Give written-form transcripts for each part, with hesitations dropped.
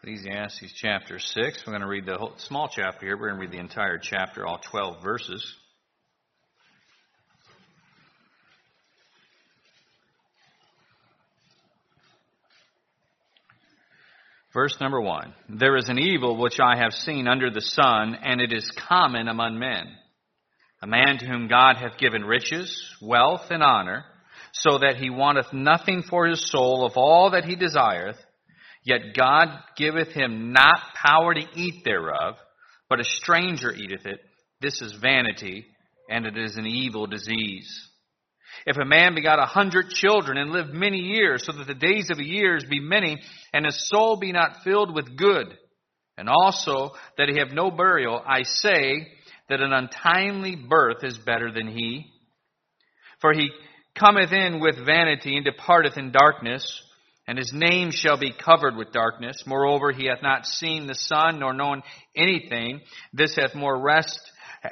Ecclesiastes chapter 6. We're going to read the whole small chapter here. We're going to read the entire chapter, all 12 verses. Verse number 1. There is an evil which I have seen under the sun, and it is common among men. A man to whom God hath given riches, wealth, and honor, so that he wanteth nothing for his soul of all that he desireth. Yet God giveth him not power to eat thereof, but a stranger eateth it. This is vanity, and it is an evil disease. If a man begot 100 children, and lived many years, so that the days of a year be many, and his soul be not filled with good, and also that he have no burial, I say that an untimely birth is better than he. For he cometh in with vanity, and departeth in darkness, and his name shall be covered with darkness. Moreover, he hath not seen the sun, nor known anything. This hath more rest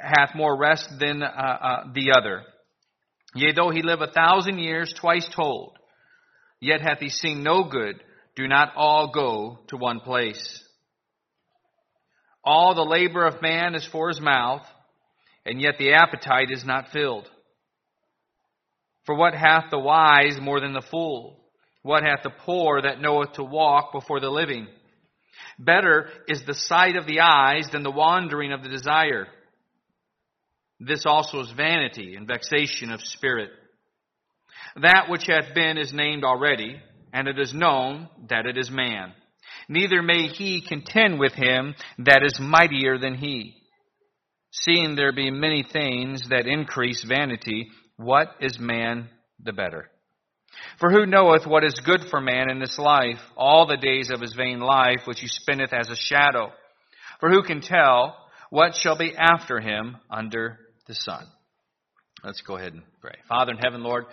than the other. Yea, though he live 1,000 years, twice told, yet hath he seen no good. Do not all go to one place. All the labor of man is for his mouth, and yet the appetite is not filled. For what hath the wise more than the fool? What hath the poor that knoweth to walk before the living? Better is the sight of the eyes than the wandering of the desire. This also is vanity and vexation of spirit. That which hath been is named already, and it is known that it is man. Neither may he contend with him that is mightier than he. Seeing there be many things that increase vanity, what is man the better? For who knoweth what is good for man in this life, all the days of his vain life, which he spendeth as a shadow? For who can tell what shall be after him under the sun? Let's go ahead and pray. Father in heaven, Lord,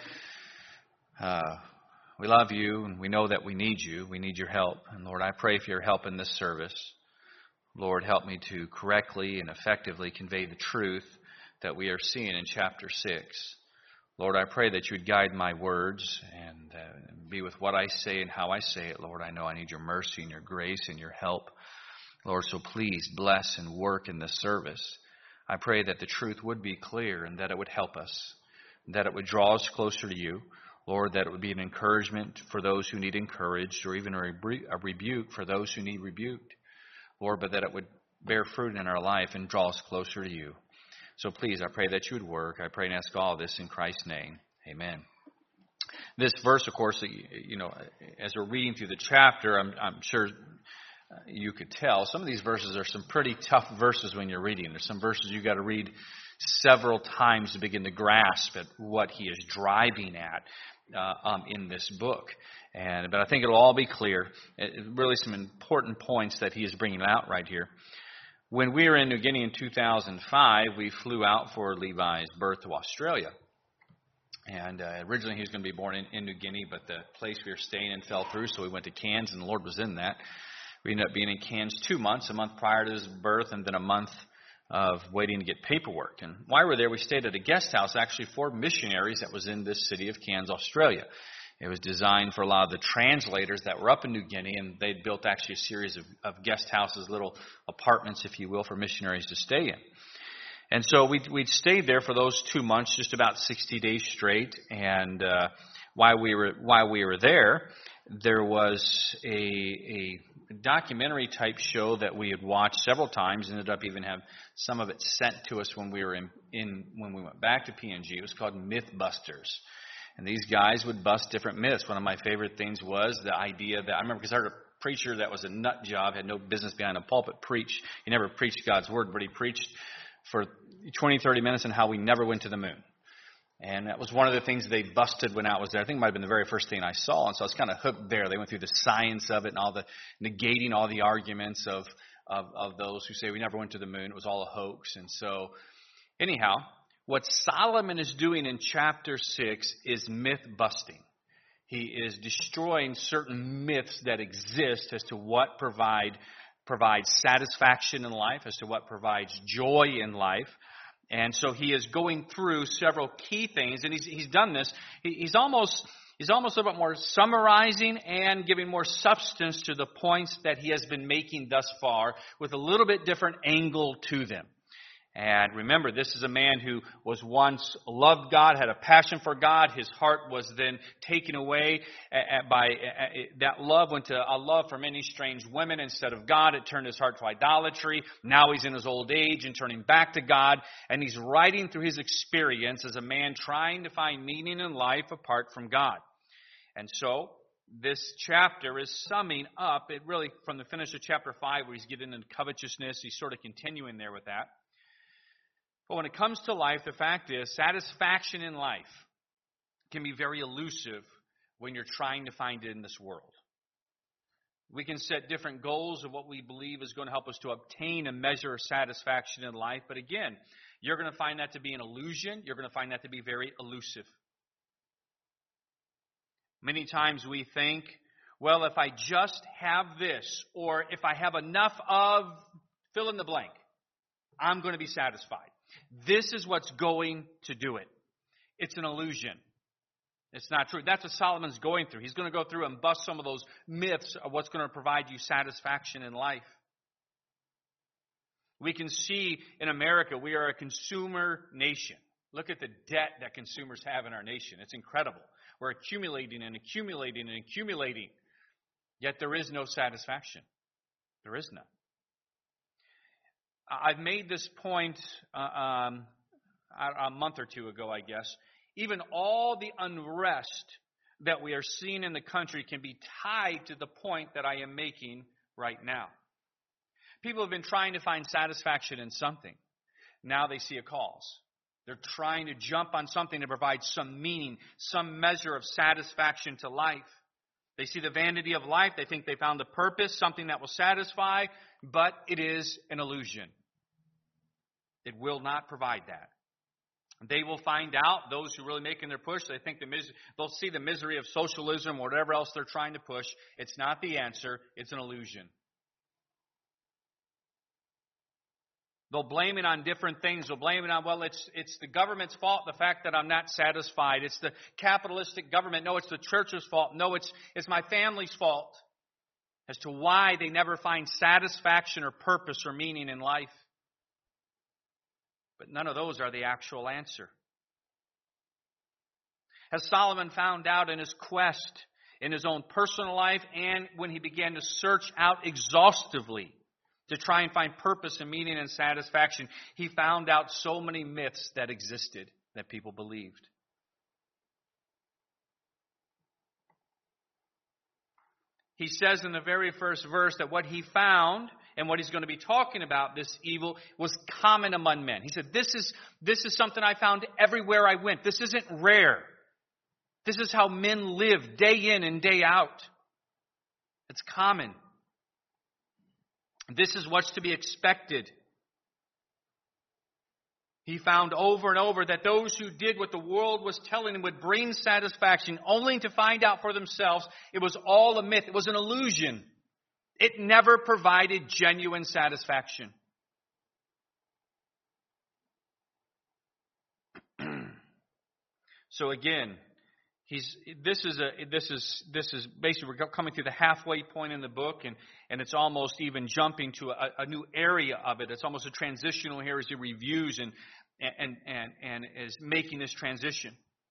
we love you, and we know that we need you. We need your help. And Lord, I pray for your help in this service. Lord, help me to correctly and effectively convey the truth that we are seeing in chapter 6. Lord, I pray that you would guide my words and be with what I say and how I say it. Lord, I know I need your mercy and your grace and your help. Lord, so please bless and work in this service. I pray that the truth would be clear and that it would help us, that it would draw us closer to you. Lord, that it would be an encouragement for those who need encouraged, or even a rebuke for those who need rebuked. Lord, but that it would bear fruit in our life and draw us closer to you. So please, I pray that you would work. I pray and ask all this in Christ's name. Amen. This verse, of course, as we're reading through the chapter, I'm sure you could tell, some of these verses are some pretty tough verses when you're reading. There's some verses you've got to read several times to begin to grasp at what he is driving at in this book. But I think it'll all be clear. Really some important points that he is bringing out right here. When we were in New Guinea in 2005, we flew out for Levi's birth to Australia. And originally he was going to be born in New Guinea, but the place we were staying in fell through, so we went to Cairns, and the Lord was in that. We ended up being in Cairns 2 months, a month prior to his birth, and then a month of waiting to get paperwork. And while we were there, we stayed at a guest house actually for missionaries that was in this city of Cairns, Australia. It was designed for a lot of the translators that were up in New Guinea, and they'd built actually a series of guest houses, little apartments, if you will, for missionaries to stay in. And so we'd stayed there for those 2 months, just about 60 days straight. And while we were there, there was a documentary type show that we had watched several times. Ended up even have some of it sent to us when we were when we went back to PNG. It was called Mythbusters. And these guys would bust different myths. One of my favorite things was the idea that, I remember because I heard a preacher that was a nut job, had no business behind a pulpit, preach. He never preached God's word, but he preached for 20, 30 minutes on how we never went to the moon. And that was one of the things they busted when I was there. I think it might have been the very first thing I saw. And so I was kind of hooked there. They went through the science of it and all the negating all the arguments of those who say we never went to the moon. It was all a hoax. And so anyhow, what Solomon is doing in chapter 6 is myth busting. He is destroying certain myths that exist as to what provides satisfaction in life, as to what provides joy in life. And so he is going through several key things, and he's done this. He's almost He's almost a little bit more summarizing and giving more substance to the points that he has been making thus far with a little bit different angle to them. And remember, this is a man who was once loved God, had a passion for God. His heart was then taken away by that love, went to a love for many strange women instead of God. It turned his heart to idolatry. Now he's in his old age and turning back to God. And he's writing through his experience as a man trying to find meaning in life apart from God. And so this chapter is summing up, it really from the finish of chapter 5 where he's getting into covetousness, he's sort of continuing there with that. But when it comes to life, the fact is, satisfaction in life can be very elusive when you're trying to find it in this world. We can set different goals of what we believe is going to help us to obtain a measure of satisfaction in life. But again, you're going to find that to be an illusion. You're going to find that to be very elusive. Many times we think, well, if I just have this, or if I have enough of fill in the blank, I'm going to be satisfied. This is what's going to do it. It's an illusion. It's not true. That's what Solomon's going through. He's going to go through and bust some of those myths of what's going to provide you satisfaction in life. We can see in America, we are a consumer nation. Look at the debt that consumers have in our nation. It's incredible. We're accumulating and accumulating and accumulating. Yet there is no satisfaction. There is none. I've made this point a month or two ago, I guess. Even all the unrest that we are seeing in the country can be tied to the point that I am making right now. People have been trying to find satisfaction in something. Now they see a cause. They're trying to jump on something to provide some meaning, some measure of satisfaction to life. They see the vanity of life. They think they found the purpose, something that will satisfy, but it is an illusion. It will not provide that. They will find out, those who are really making their push, they think they'll see the misery of socialism or whatever else they're trying to push. It's not the answer. It's an illusion. They'll blame it on different things. They'll blame it on, well, it's the government's fault, the fact that I'm not satisfied. It's the capitalistic government. No, it's the church's fault. No, it's my family's fault as to why they never find satisfaction or purpose or meaning in life. But none of those are the actual answer. As Solomon found out in his quest, in his own personal life, and when he began to search out exhaustively to try and find purpose and meaning and satisfaction, he found out so many myths that existed that people believed. He says in the very first verse that what he found and what he's going to be talking about, this evil, was common among men. He said, this is something I found everywhere I went. This isn't rare. This is how men live day in and day out. It's common. This is what's to be expected. He found over and over that those who did what the world was telling them would bring satisfaction, only to find out for themselves it was all a myth. It was an illusion. It never provided genuine satisfaction. So again, this is basically, we're coming through the halfway point in the book, and it's almost even jumping to a new area of it. It's almost a transitional here as he reviews and is making this transition.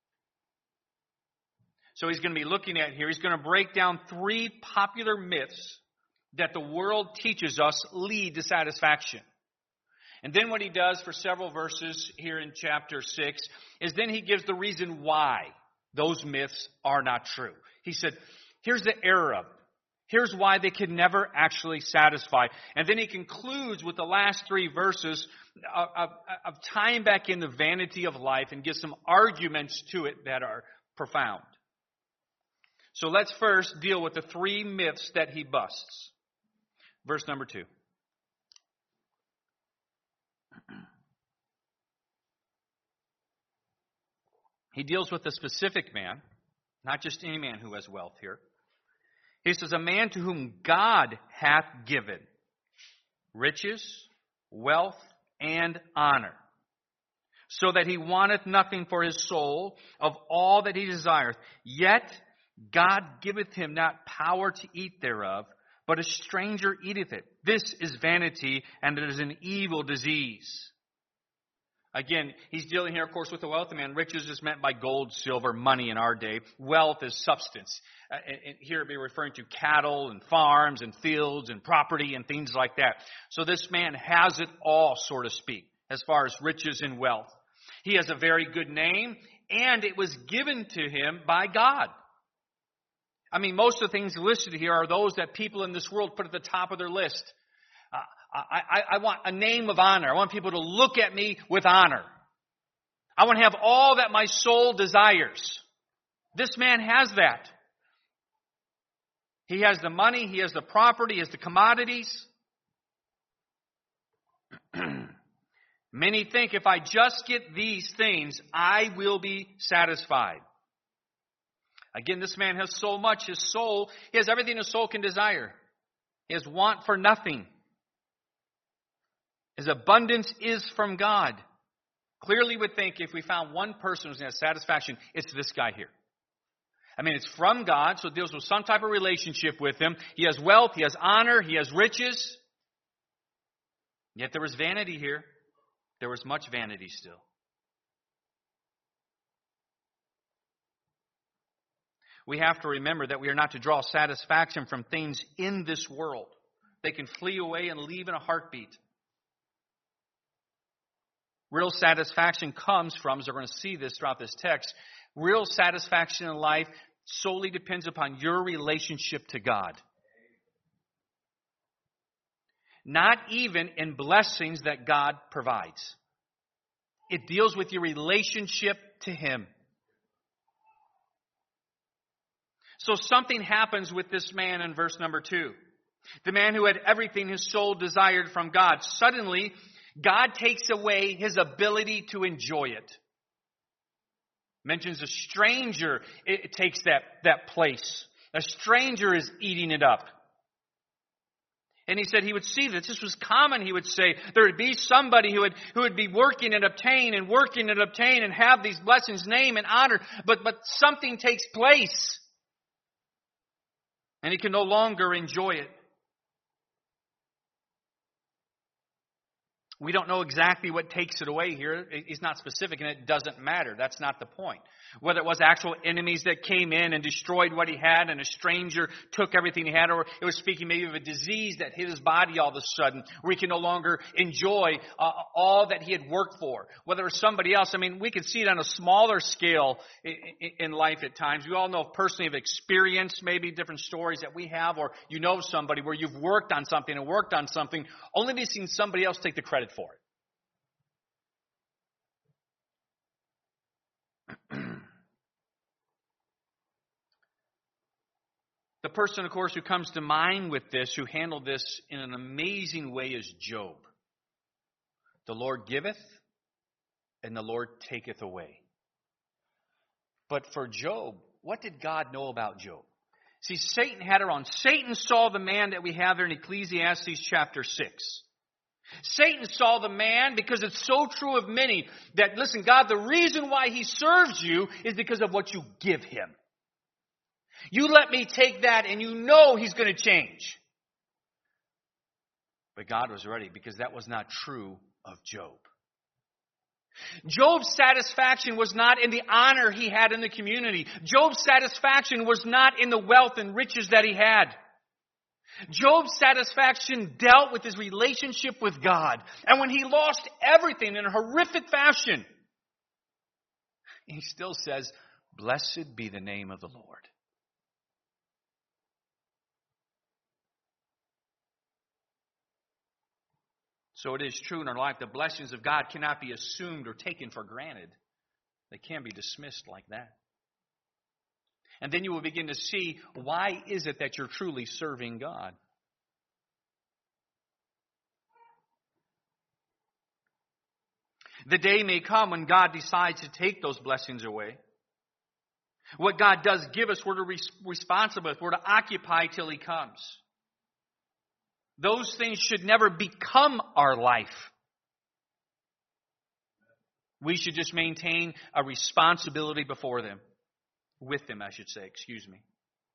So he's going to be looking at here, he's going to break down 3 popular myths that the world teaches us lead to satisfaction. And then what he does for several verses here in chapter 6 is then he gives the reason why those myths are not true. He said, here's the error of it. Here's why they could never actually satisfy. And then he concludes with the last 3 verses of tying back in the vanity of life and gives some arguments to it that are profound. So let's first deal with the 3 myths that he busts. Verse number 2. He deals with a specific man, not just any man who has wealth here. He says, a man to whom God hath given riches, wealth, and honor, so that he wanteth nothing for his soul of all that he desireth. Yet God giveth him not power to eat thereof, but a stranger eateth it. This is vanity, and it is an evil disease. Again, he's dealing here, of course, with the wealthy man. Riches is meant by gold, silver, money in our day. Wealth is substance. And here it'd be referring to cattle and farms and fields and property and things like that. So this man has it all, so to speak, as far as riches and wealth. He has a very good name, and it was given to him by God. I mean, most of the things listed here are those that people in this world put at the top of their list. I want a name of honor. I want people to look at me with honor. I want to have all that my soul desires. This man has that. He has the money, he has the property, he has the commodities. Many think if I just get these things, I will be satisfied. Again, this man has so much. His soul, he has everything his soul can desire. He has want for nothing. His abundance is from God. Clearly would think if we found one person who's going to have satisfaction, it's this guy here. I mean, it's from God, so it deals with some type of relationship with him. He has wealth, he has honor, he has riches. Yet there was vanity here. There was much vanity still. We have to remember that we are not to draw satisfaction from things in this world. They can flee away and leave in a heartbeat. Real satisfaction comes from, as we're going to see this throughout this text, real satisfaction in life solely depends upon your relationship to God. Not even in blessings that God provides. It deals with your relationship to Him. So something happens with this man in verse number 2. The man who had everything his soul desired from God. Suddenly, God takes away his ability to enjoy it. Mentions a stranger, it takes that place. A stranger is eating it up. And he said he would see this. This was common, he would say. There would be somebody who would be working and obtain and have these blessings, name and honor. But something takes place. And he can no longer enjoy it. We don't know exactly what takes it away here. It's not specific, and it doesn't matter. That's not the point. Whether it was actual enemies that came in and destroyed what he had, and a stranger took everything he had, or it was speaking maybe of a disease that hit his body all of a sudden, where he can no longer enjoy all that he had worked for. Whether it was somebody else, I mean, we can see it on a smaller scale in life at times. We all know personally have experienced maybe different stories that we have, or you know somebody where you've worked on something, only to see somebody else take the credit for it. The person, of course, who comes to mind with this, who handled this in an amazing way, is Job. The Lord giveth, and the Lord taketh away. But for Job, what did God know about Job? See, Satan had it wrong. Satan saw the man that we have there in Ecclesiastes chapter 6. Satan saw the man, because it's so true of many, that, listen, God, the reason why he serves you is because of what you give him. You let me take that and you know he's going to change. But God was ready, because that was not true of Job. Job's satisfaction was not in the honor he had in the community. Job's satisfaction was not in the wealth and riches that he had. Job's satisfaction dealt with his relationship with God. And when he lost everything in a horrific fashion, he still says, "Blessed be the name of the Lord." So it is true in our life, the blessings of God cannot be assumed or taken for granted. They can't be dismissed like that. And then you will begin to see, why is it that you're truly serving God? The day may come when God decides to take those blessings away. What God does give us, we're responsible with. We're to occupy till He comes. Those things should never become our life. We should just maintain a responsibility before them. With them, I should say. Excuse me.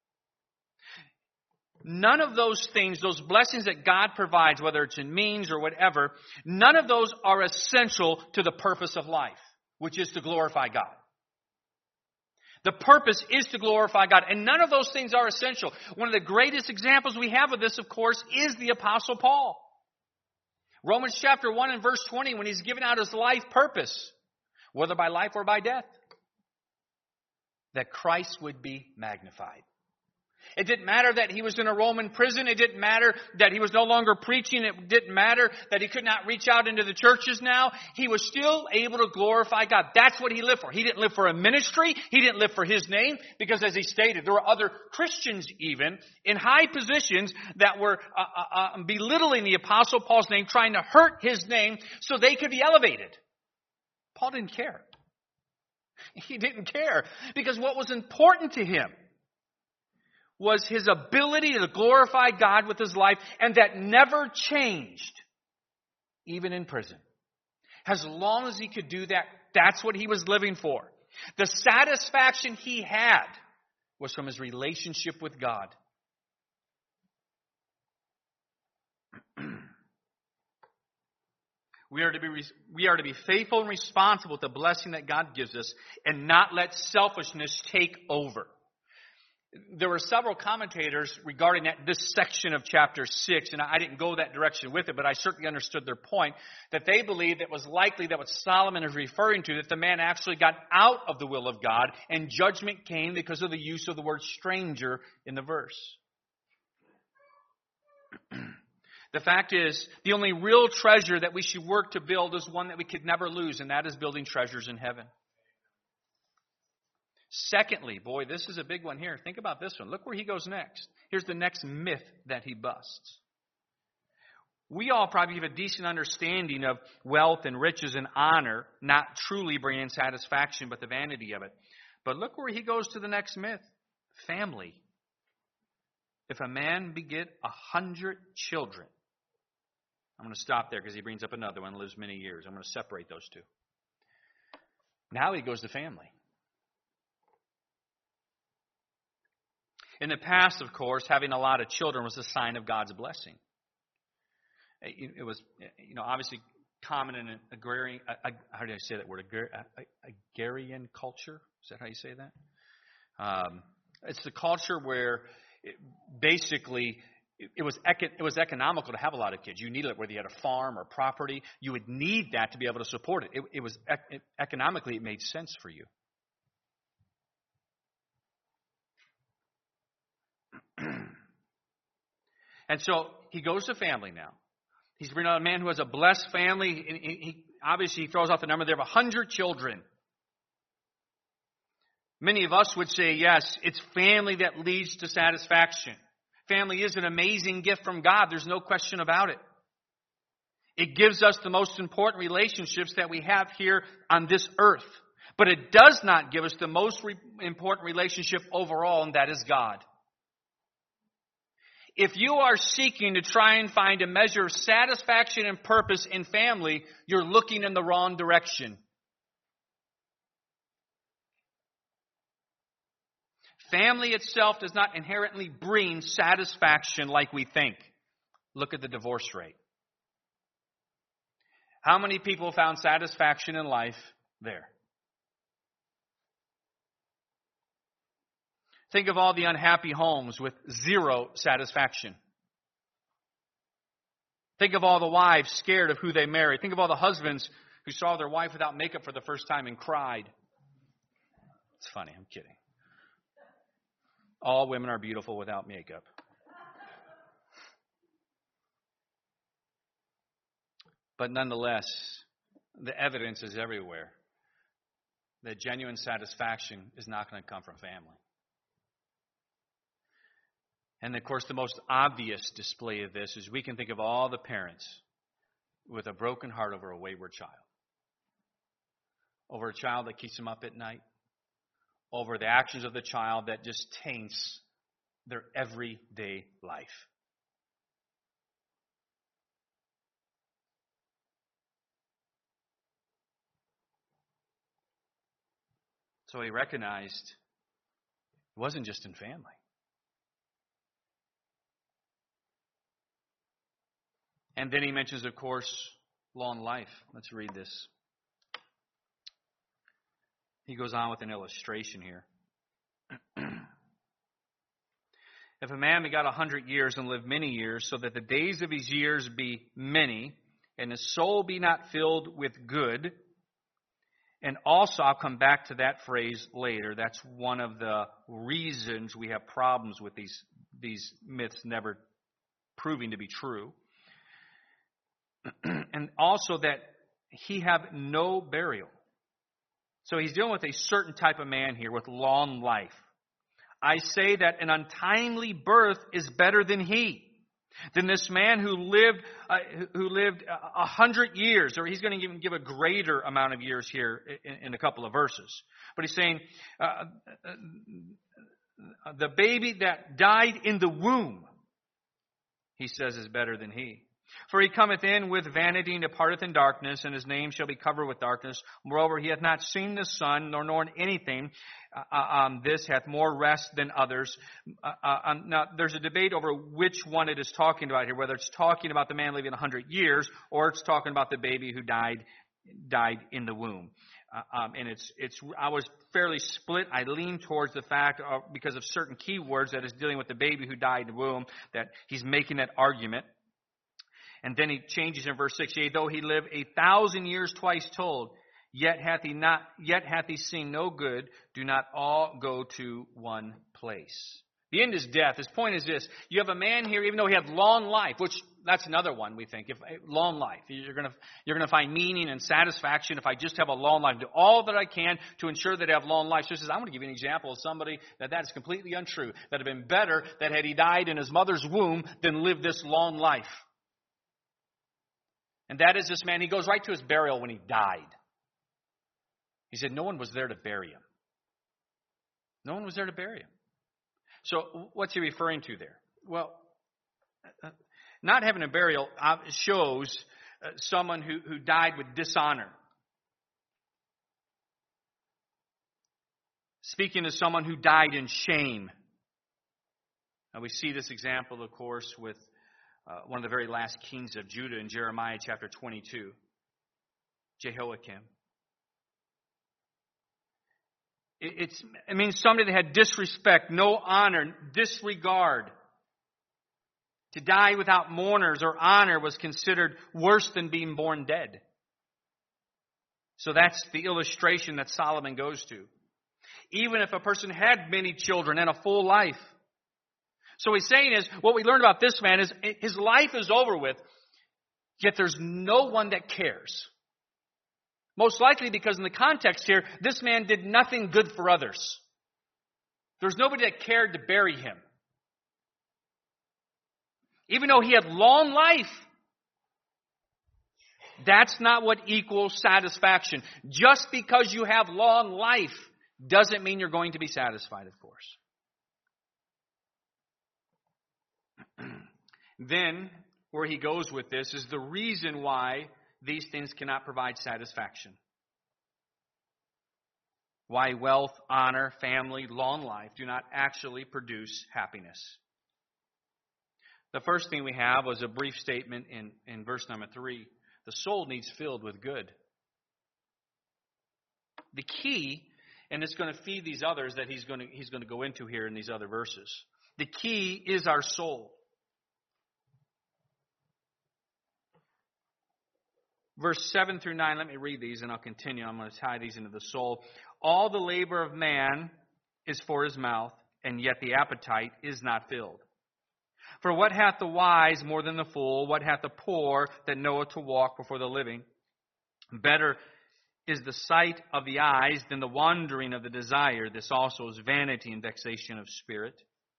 None of those things, those blessings that God provides, whether it's in means or whatever, none of those are essential to the purpose of life, which is to glorify God. The purpose is to glorify God, and none of those things are essential. One of the greatest examples we have of this, of course, is the Apostle Paul. Romans chapter 1 and verse 20, when he's given out his life purpose, whether by life or by death, that Christ would be magnified. It didn't matter that he was in a Roman prison. It didn't matter that he was no longer preaching. It didn't matter that he could not reach out into the churches now. He was still able to glorify God. That's what he lived for. He didn't live for a ministry. He didn't live for his name, because as he stated, there were other Christians even in high positions that were belittling the Apostle Paul's name, trying to hurt his name so they could be elevated. Paul didn't care. He didn't care, because what was important to him was his ability to glorify God with his life, and that never changed, even in prison. As long as he could do that, that's what he was living for. The satisfaction he had was from his relationship with God. We are to be faithful and responsible with the blessing that God gives us, and not let selfishness take over. There were several commentators regarding this section of chapter 6, and I didn't go that direction with it, but I certainly understood their point, that they believed it was likely that what Solomon is referring to, that the man actually got out of the will of God, and judgment came because of the use of the word stranger in the verse. The fact is, the only real treasure that we should work to build is one that we could never lose, and that is building treasures in heaven. Secondly, boy, this is a big one here. Think about this one. Look where he goes next. Here's the next myth that he busts. We all probably have a decent understanding of wealth and riches and honor, not truly bringing satisfaction, but the vanity of it. But look where he goes to the next myth. Family. If a man beget 100 children. I'm going to stop there because he brings up another one, lives many years. I'm going to separate those two. Now he goes to family. In the past, of course, having a lot of children was a sign of God's blessing. It was, obviously common in an agrarian, how do I say that word? Agrarian culture? Is that how you say that? It's the culture where it was economical to have a lot of kids. You needed it, whether you had a farm or property. You would need that to be able to support it. It was economically, it made sense for you. And so he goes to family now. He's bringing out a man who has a blessed family. And he obviously throws out the number there of 100 children. Many of us would say, yes, it's family that leads to satisfaction. Family is an amazing gift from God. There's no question about it. It gives us the most important relationships that we have here on this earth. But it does not give us the most important relationship overall, and that is God. If you are seeking to try and find a measure of satisfaction and purpose in family, you're looking in the wrong direction. Family itself does not inherently bring satisfaction like we think. Look at the divorce rate. How many people found satisfaction in life there? Think of all the unhappy homes with zero satisfaction. Think of all the wives scared of who they married. Think of all the husbands who saw their wife without makeup for the first time and cried. It's funny, I'm kidding. All women are beautiful without makeup. But nonetheless, the evidence is everywhere that genuine satisfaction is not going to come from family. And of course, the most obvious display of this is we can think of all the parents with a broken heart over a wayward child. Over a child that keeps them up at night. Over the actions of the child that just taints their everyday life. So he recognized it wasn't just in family. And then he mentions, of course, long life. Let's read this. He goes on with an illustration here. If a man begot 100 years and lived many years, so that the days of his years be many, and his soul be not filled with good, and also I'll come back to that phrase later. That's one of the reasons we have problems with these myths never proving to be true. And also that he have no burial. So he's dealing with a certain type of man here with long life. I say that an untimely birth is better than he. Than this man who lived 100 years, or he's going to give a greater amount of years here in a couple of verses. But he's saying the baby that died in the womb, he says, is better than he. For he cometh in with vanity and departeth in darkness, and his name shall be covered with darkness. Moreover, he hath not seen the sun, nor known anything. This hath more rest than others. Now, there's a debate over which one it is talking about here, whether it's talking about the man living 100 years, or it's talking about the baby who died in the womb. And I was fairly split. I lean towards the fact, because of certain key words that is dealing with the baby who died in the womb, that he's making that argument. And then he changes in verse 68, though he live 1,000 years twice told, yet hath he seen no good, do not all go to one place. The end is death. His point is this: you have a man here, even though he had long life, which that's another one we think. If long life, you're going to find meaning and satisfaction if I just have a long life. Do all that I can to ensure that I have long life. So he says, I'm going to give you an example of somebody that is completely untrue. That had been better that had he died in his mother's womb than lived this long life. And that is this man. He goes right to his burial when he died. He said no one was there to bury him. No one was there to bury him. So what's he referring to there? Well, not having a burial shows someone who died with dishonor. Speaking of someone who died in shame. Now we see this example, of course, with one of the very last kings of Judah in Jeremiah chapter 22, Jehoiakim. It means somebody that had disrespect, no honor, disregard. To die without mourners or honor was considered worse than being born dead. So that's the illustration that Solomon goes to. Even if a person had many children and a full life. So he's saying is, what we learned about this man is his life is over with, yet there's no one that cares. Most likely because in the context here, this man did nothing good for others. There's nobody that cared to bury him. Even though he had long life, that's not what equals satisfaction. Just because you have long life doesn't mean you're going to be satisfied, of course. Then, where he goes with this is the reason why these things cannot provide satisfaction. Why wealth, honor, family, long life do not actually produce happiness. The first thing we have was a brief statement in verse number 3. The soul needs filled with good. The key, and it's going to feed these others that he's going to go into here in these other verses. The key is our soul. Verse 7 through 9, let me read these and I'll continue. I'm going to tie these into the soul. All the labor of man is for his mouth, and yet the appetite is not filled. For what hath the wise more than the fool? What hath the poor that knoweth to walk before the living? Better is the sight of the eyes than the wandering of the desire. This also is vanity and vexation of spirit.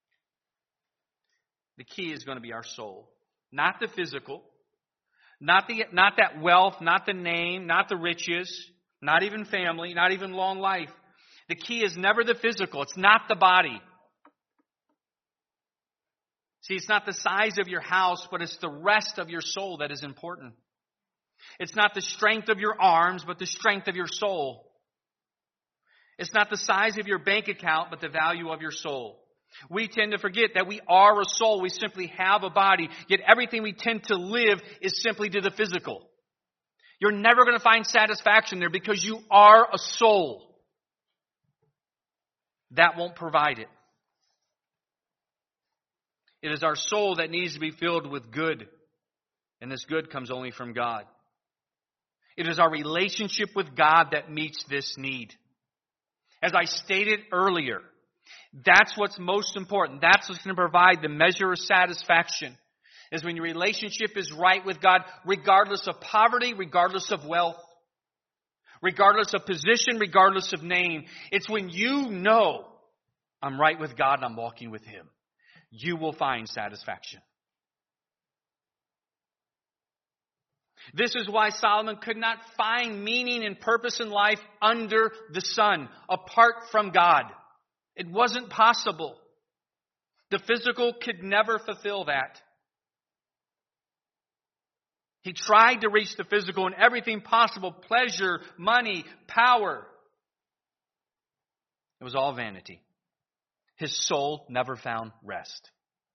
The key is going to be our soul. Not the physical. Not that wealth, not the name, not the riches, not even family, not even long life. The key is never the physical. It's not the body. See, it's not the size of your house, but it's the rest of your soul that is important. It's not the strength of your arms, but the strength of your soul. It's not the size of your bank account, but the value of your soul. We tend to forget that we are a soul. We simply have a body. Yet everything we tend to live is simply to the physical. You're never going to find satisfaction there because you are a soul. That won't provide it. It is our soul that needs to be filled with good. And this good comes only from God. It is our relationship with God that meets this need. As I stated earlier, that's what's most important. That's what's going to provide the measure of satisfaction. Is when your relationship is right with God, regardless of poverty, regardless of wealth, regardless of position, regardless of name. It's when you know I'm right with God and I'm walking with Him. You will find satisfaction. This is why Solomon could not find meaning and purpose in life under the sun, apart from God. It wasn't possible. The physical could never fulfill that. He tried to reach the physical in everything possible, pleasure, money, power. It was all vanity. His soul never found rest.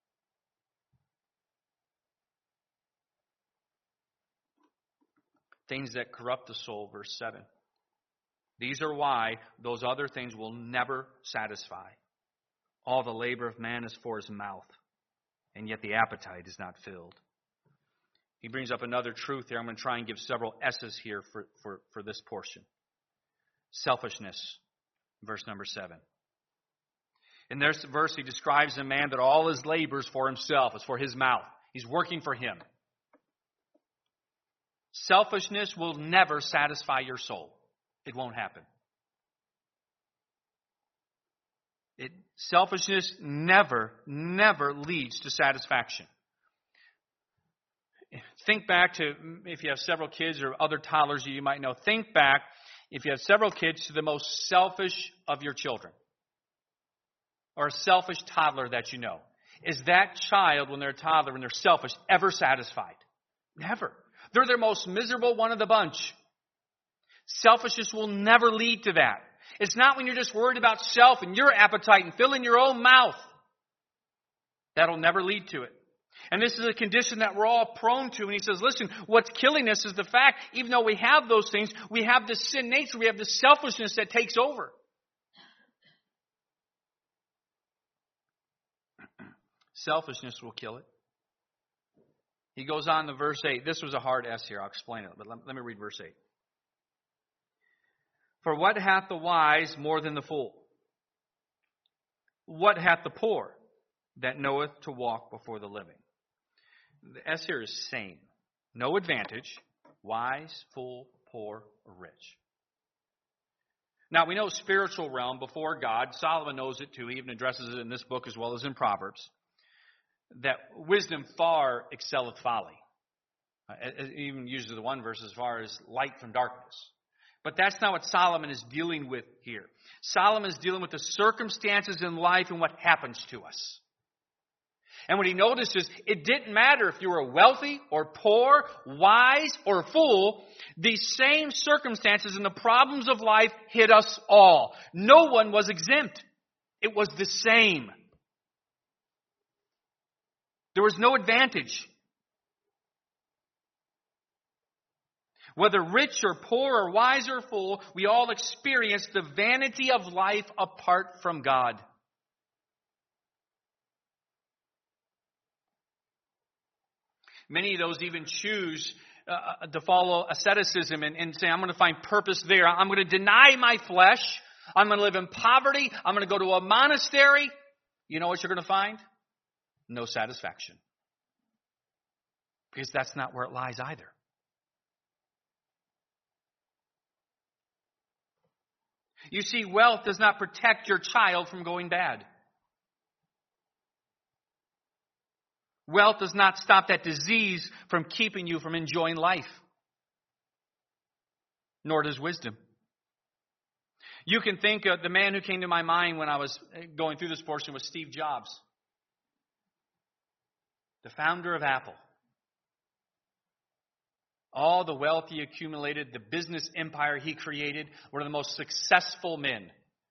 Things that corrupt the soul, verse 7. These are why those other things will never satisfy. All the labor of man is for his mouth, and yet the appetite is not filled. He brings up another truth here. I'm going to try and give several S's here for this portion. Selfishness, verse number 7. In this verse, he describes a man that all his labor is for himself. It's for his mouth. He's working for him. Selfishness will never satisfy your soul. It won't happen. Selfishness never leads to satisfaction. Think back to, if you have several kids or other toddlers you might know, think back, if you have several kids, to the most selfish of your children. Or a selfish toddler that you know. Is that child, when they're a toddler, when they're selfish, ever satisfied? Never. They're their most miserable one of the bunch. Selfishness will never lead to that. It's not when you're just worried about self and your appetite and filling your own mouth. That'll never lead to it. And this is a condition that we're all prone to. And he says, listen, what's killing us is the fact, even though we have those things, we have the sin nature, we have the selfishness that takes over. Selfishness will kill it. He goes on to verse 8. This was a hard S here. I'll explain it. But let me read verse 8. For what hath the wise more than the fool? What hath the poor that knoweth to walk before the living? The S here is same. No advantage. Wise, fool, poor, or rich. Now, we know spiritual realm before God. Solomon knows it too. He even addresses it in this book as well as in Proverbs. That wisdom far excelleth folly. It even uses the one verse as far as light from darkness. But that's not what Solomon is dealing with here. Solomon is dealing with the circumstances in life and what happens to us. And what he notices, it didn't matter if you were wealthy or poor, wise or fool. These same circumstances and the problems of life hit us all. No one was exempt. It was the same. There was no advantage. Whether rich or poor or wise or fool, we all experience the vanity of life apart from God. Many of those even choose to follow asceticism and say, I'm going to find purpose there. I'm going to deny my flesh. I'm going to live in poverty. I'm going to go to a monastery. You know what you're going to find? No satisfaction. Because that's not where it lies either. You see, wealth does not protect your child from going bad. Wealth does not stop that disease from keeping you from enjoying life. Nor does wisdom. You can think of the man who came to my mind when I was going through this portion was Steve Jobs. The founder of Apple. All the wealth he accumulated, the business empire he created, one of the most successful men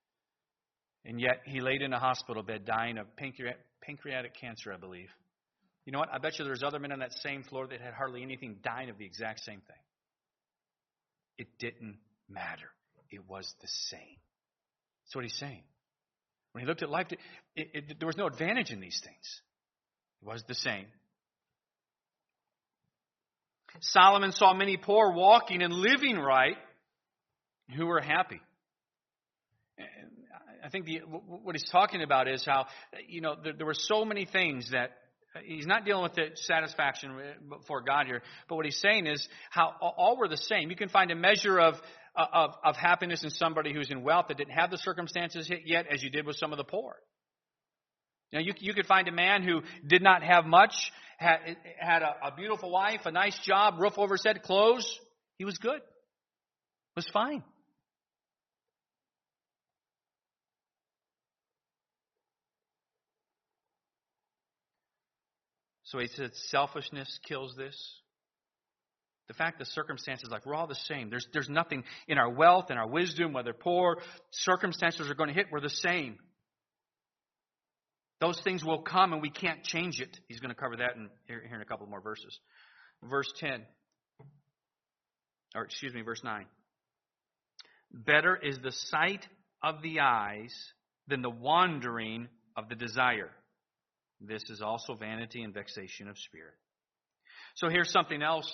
And yet he laid in a hospital bed dying of pancreatic cancer, I believe. You know what? I bet you there's other men on that same floor that had hardly anything dying of the exact same thing. It didn't matter. It was the same. That's what he's saying. When he looked at life, there was no advantage in these things. It was the same. Solomon saw many poor walking and living right who were happy. I think what he's talking about is how, there were so many things that he's not dealing with the satisfaction before God here, but what he's saying is how all were the same. You can find a measure of happiness in somebody who's in wealth that didn't have the circumstances yet, as you did with some of the poor. You could find a man who did not have much, had a beautiful wife, a nice job, roof over his head, clothes. He was good. Was fine. So he said selfishness kills this. The fact that circumstances, like we're all the same. There's nothing in our wealth and our wisdom, whether poor, circumstances are going to hit, we're the same. Those things will come and we can't change it. He's going to cover that here in a couple more verses. Verse 9. Better is the sight of the eyes than the wandering of the desire. This is also vanity and vexation of spirit. So here's something else.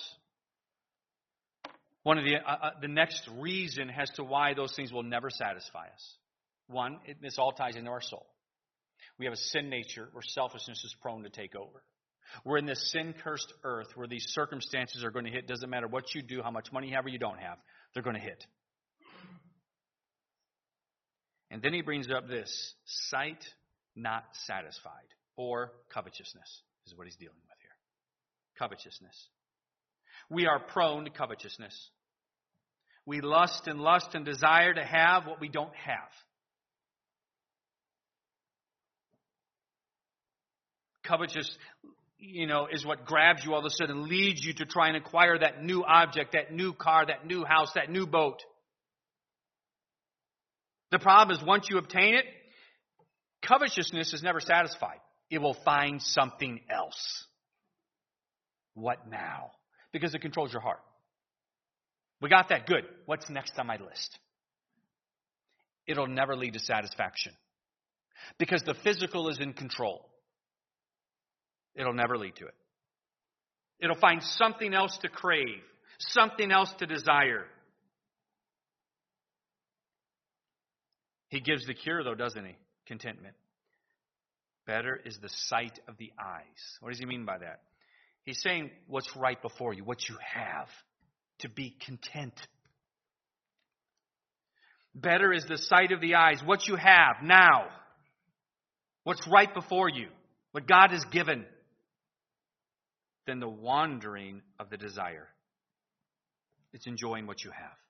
One of the next reason as to why those things will never satisfy us. One, this all ties into our soul. We have a sin nature where selfishness is prone to take over. We're in this sin-cursed earth where these circumstances are going to hit. Doesn't matter what you do, how much money you have or you don't have. They're going to hit. And then he brings up this, sight not satisfied, or covetousness is what he's dealing with here. Covetousness. We are prone to covetousness. We lust and desire to have what we don't have. Covetous, is what grabs you all of a sudden, leads you to try and acquire that new object, that new car, that new house, that new boat. The problem is once you obtain it, covetousness is never satisfied. It will find something else. What now? Because it controls your heart. We got that. Good. What's next on my list? It'll never lead to satisfaction. Because the physical is in control. It'll never lead to it. It'll find something else to crave. Something else to desire. He gives the cure, though, doesn't he? Contentment. Better is the sight of the eyes. What does he mean by that? He's saying what's right before you, what you have, to be content. Better is the sight of the eyes, what you have now, what's right before you, what God has given, than the wandering of the desire. It's enjoying what you have.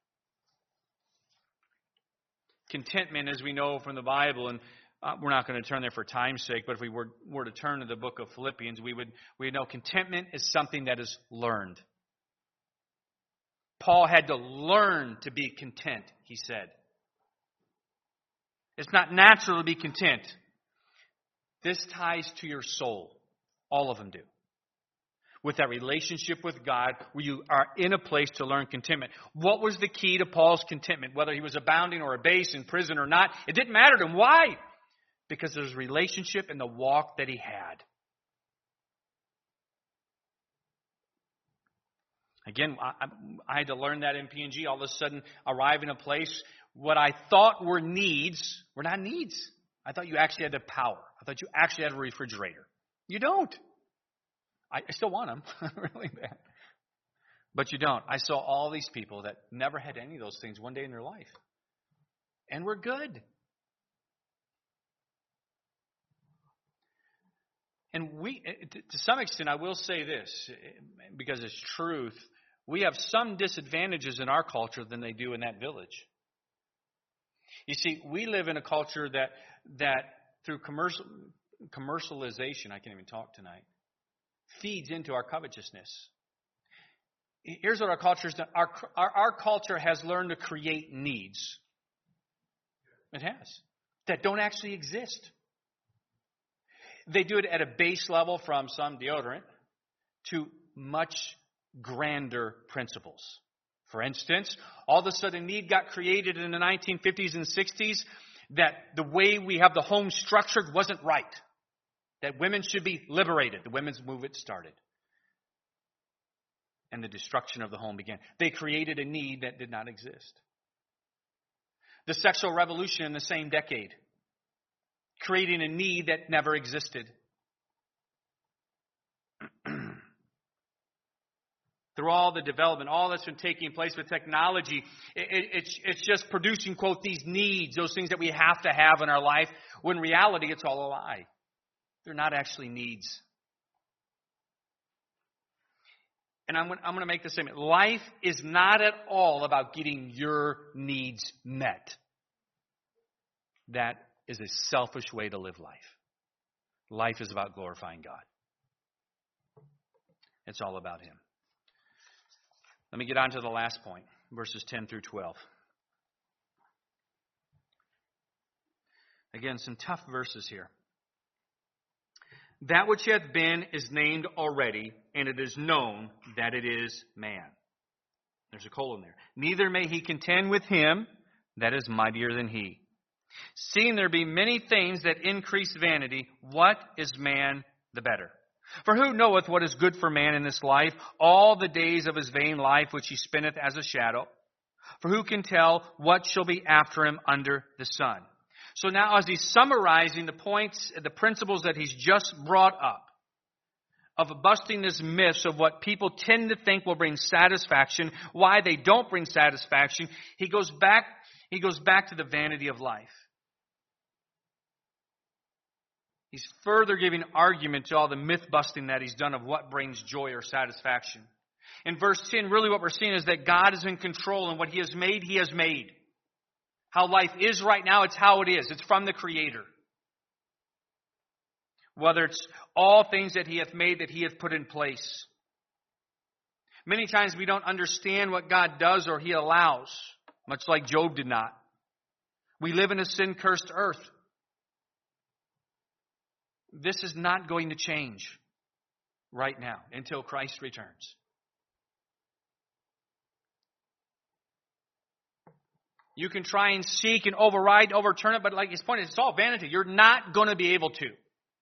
Contentment, as we know from the Bible, and we're not going to turn there for time's sake, but if we were to turn to the book of Philippians, we would know contentment is something that is learned. Paul had to learn to be content, he said. It's not natural to be content. This ties to your soul. All of them do. With that relationship with God, where you are in a place to learn contentment. What was the key to Paul's contentment? Whether he was abounding or abased, in prison or not, it didn't matter to him. Why? Because of his relationship and the walk that he had. Again, I had to learn that in PNG. All of a sudden, arrive in a place, what I thought were needs were not needs. I thought you actually had the power. I thought you actually had a refrigerator. You don't. I still want them, really bad. But you don't. I saw all these people that never had any of those things one day in their life. And we're good. And we, to some extent, I will say this, because it's truth, we have some disadvantages in our culture than they do in that village. You see, we live in a culture that through commercialization, I can't even talk tonight, feeds into our covetousness. Here's what our culture has done. Our culture has learned to create needs. It has. that don't actually exist. They do it at a base level from some deodorant to much grander principles. For instance, all of a sudden need got created in the 1950s and 60s that the way we have the home structured wasn't right. That women should be liberated. The women's movement started. And the destruction of the home began. They created a need that did not exist. The sexual revolution in the same decade, creating a need that never existed. Through all the development, all that's been taking place with technology, it's just producing, quote, these needs, those things that we have to have in our life, when in reality it's all a lie. They're not actually needs. And I'm going to make the statement. Life is not at all about getting your needs met. That is a selfish way to live life. Life is about glorifying God. It's all about Him. Let me get on to the last point, verses 10 through 12. Again, some tough verses here. That which hath been is named already, and it is known that it is man. There's a colon there. Neither may he contend with him that is mightier than he. Seeing there be many things that increase vanity, what is man the better? For who knoweth what is good for man in this life, all the days of his vain life which he spendeth as a shadow? For who can tell what shall be after him under the sun? So now as he's summarizing the points, the principles that he's just brought up, of busting this myth of what people tend to think will bring satisfaction, why they don't bring satisfaction, he goes back to the vanity of life. He's further giving argument to all the myth busting that he's done of what brings joy or satisfaction. In verse 10, really what we're seeing is that God is in control, and what He has made, He has made. How life is right now, it's how it is. It's from the Creator. Whether it's all things that He hath made, that He hath put in place. Many times we don't understand what God does or He allows, much like Job did not. We live in a sin-cursed earth. This is not going to change right now until Christ returns. You can try and seek and overturn it, but like his point is, it's all vanity. You're not going to be able to.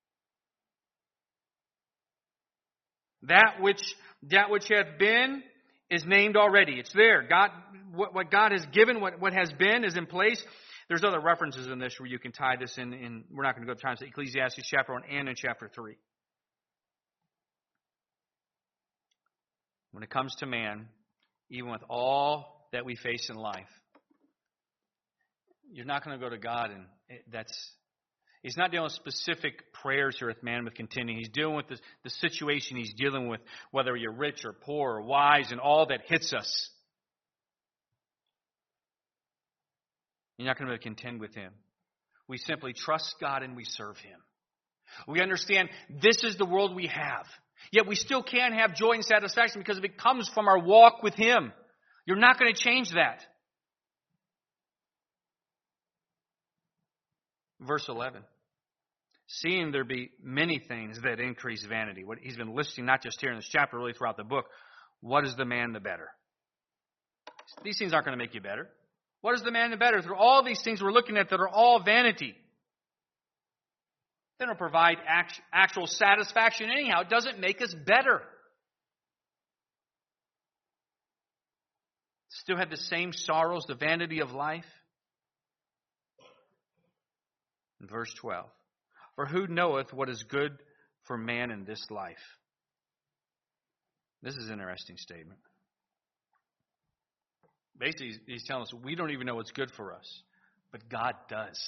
That which hath been is named already. It's there. God, what God has given, what has been is in place. There's other references in this where you can tie this in. We're not going to go to times Ecclesiastes chapter 1 and in chapter 3. When it comes to man, even with all that we face in life, you're not going to go to God and He's not dealing with specific prayers here with man with contending. He's dealing with the situation he's dealing with, whether you're rich or poor or wise, and all that hits us. You're not going to be able to contend with Him. We simply trust God and we serve Him. We understand this is the world we have. Yet we still can have joy and satisfaction because it comes from our walk with Him. You're not going to change that. Verse 11. Seeing there be many things that increase vanity. What he's been listing, not just here in this chapter, really throughout the book. What is the man the better? These things aren't going to make you better. What is the man the better? Through all these things we're looking at that are all vanity. They don't provide actual satisfaction anyhow. It doesn't make us better. Still have the same sorrows, the vanity of life. In verse 12. For who knoweth what is good for man in this life? This is an interesting statement. Basically, he's telling us we don't even know what's good for us, but God does.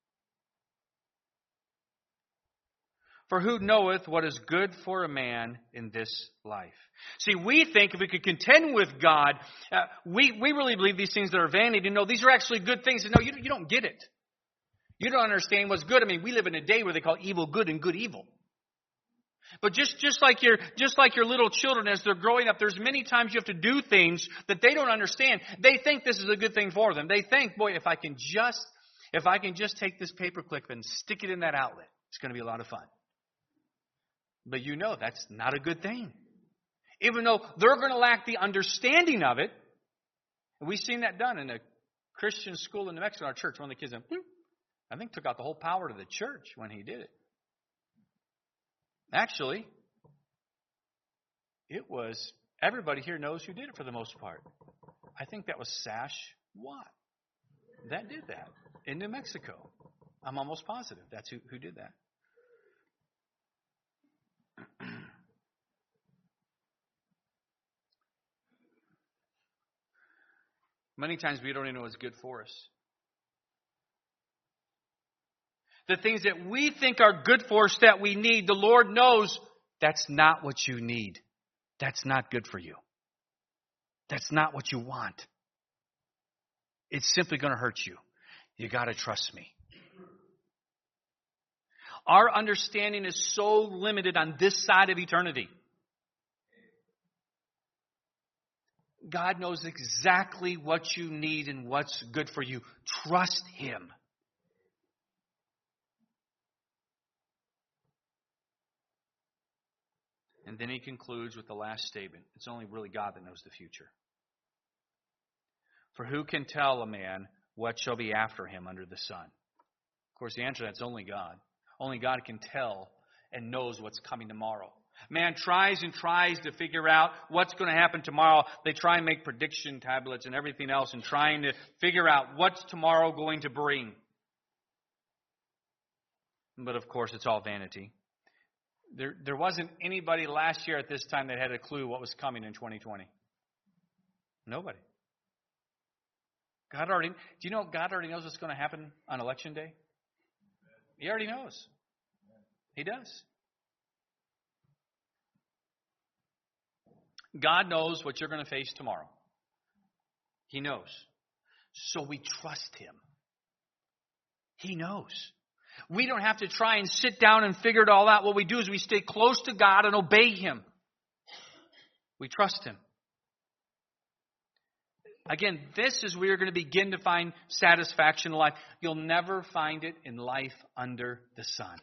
For who knoweth what is good for a man in this life? See, we think if we could contend with God, we really believe these things that are vanity. No, these are actually good things. No, you don't get it. You don't understand what's good. I mean, we live in a day where they call evil good and good evil. But just like your little children as they're growing up, there's many times you have to do things that they don't understand. They think this is a good thing for them. They think, boy, if I can just If I can just take this paperclip and stick it in that outlet, it's going to be a lot of fun. But you know that's not a good thing. Even though they're going to lack the understanding of it. And we've seen that done in a Christian school in New Mexico, our church. One of the kids, I think, took out the whole power to the church when he did it. Actually, it was, everybody here knows who did it for the most part. I think that was Sash Watt that did that in New Mexico. I'm almost positive that's who did that. Many times we don't even know what's good for us. The things that we think are good for us that we need, the Lord knows that's not what you need. That's not good for you. That's not what you want. It's simply going to hurt you. You got to trust me. Our understanding is so limited on this side of eternity. God knows exactly what you need and what's good for you. Trust Him. And then he concludes with the last statement. It's only really God that knows the future. For who can tell a man what shall be after him under the sun? Of course, the answer to that's only God. Only God can tell and knows what's coming tomorrow. Man tries and tries to figure out what's going to happen tomorrow. They try and make prediction tablets and everything else and trying to figure out what's tomorrow going to bring. But of course, it's all vanity. There wasn't anybody last year at this time that had a clue what was coming in 2020. Nobody. Do you know God already knows what's going to happen on Election Day? He already knows. He does. God knows what you're going to face tomorrow. He knows. So we trust Him. He knows. We don't have to try and sit down and figure it all out. What we do is we stay close to God and obey Him. We trust Him. Again, this is where you're going to begin to find satisfaction in life. You'll never find it in life under the sun.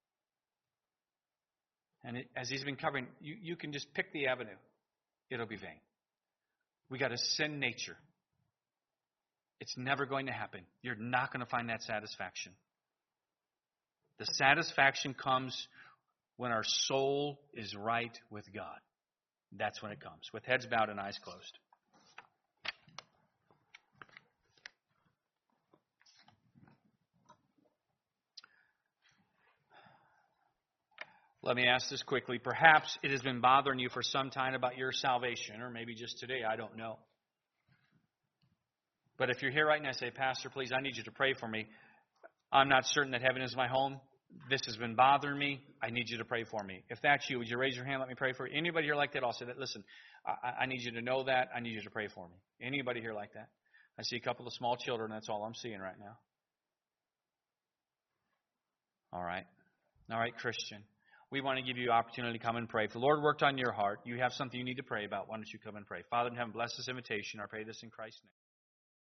And as he's been covering, you can just pick the avenue. It'll be vain. We got a sin nature. It's never going to happen. You're not going to find that satisfaction. The satisfaction comes when our soul is right with God. That's when it comes. With heads bowed and eyes closed. Let me ask this quickly. Perhaps it has been bothering you for some time about your salvation, or maybe just today, I don't know. But if you're here right now and say, Pastor, please, I need you to pray for me. I'm not certain that heaven is my home. This has been bothering me. I need you to pray for me. If that's you, would you raise your hand? Let me pray for you. Anybody here like that? I'll say that. Listen, I need you to know that. I need you to pray for me. Anybody here like that? I see a couple of small children. That's all I'm seeing right now. All right. All right, Christian. We want to give you opportunity to come and pray. If the Lord worked on your heart, you have something you need to pray about, why don't you come and pray? Father in heaven, bless this invitation. I pray this in Christ's name.